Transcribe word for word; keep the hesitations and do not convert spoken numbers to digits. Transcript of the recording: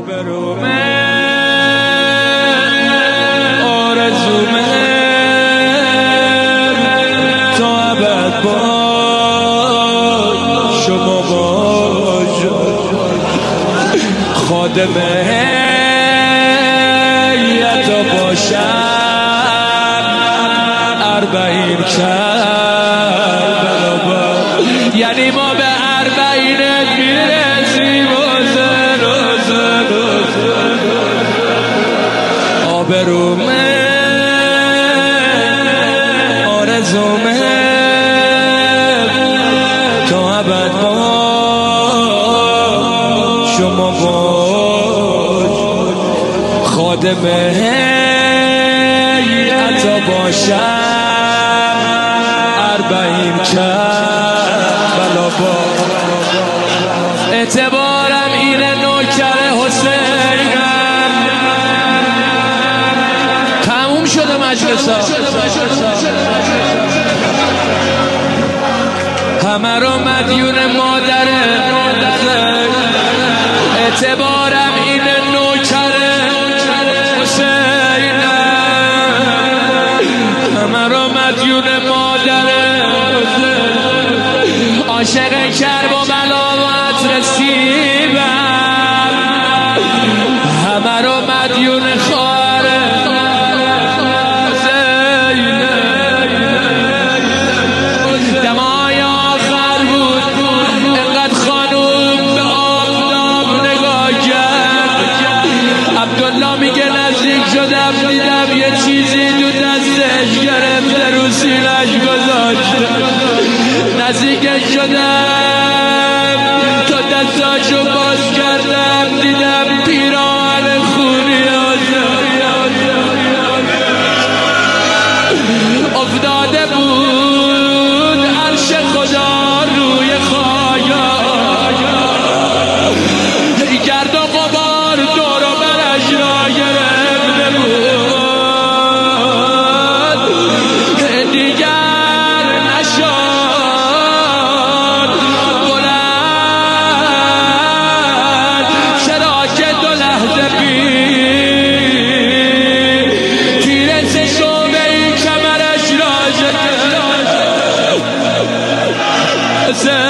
آبرومه آرزومه تا ابد با شما باش خادمه یتا باشم اربعین کرد یعنی ما به اربعینت میرسیم روزه روزه روزه آبرومه آرزومه تا ابد با شما باش خادمه حتی باشم اربعین کربلا با اعتبارم اینه نوکر حسینم تموم شده مجلسا همه رو مدیون مادره اعتبارم اینه نوکر حسینم همه رو مدیون مادره عاشق کرب و بلاوت رسیبم همه رو مدیون خواهره دمای آخر بود اینقدر خانوم به آفتاب نگاه کرد عبدالله میگه نزدیک شدم دیدم یه چیزی تو دستش گرفته رو سینه‌اش گذاشته نزدیکش شدم تا دستاشو باز کردم دیدم پیراهن خونی افتاده بود عرش خدا روی خاک گرد و غبار دور و برش را گرفته بود دیگر نشد بلند چرا که دو لحظه پیر تیره سه شعبه این کمرش را شکست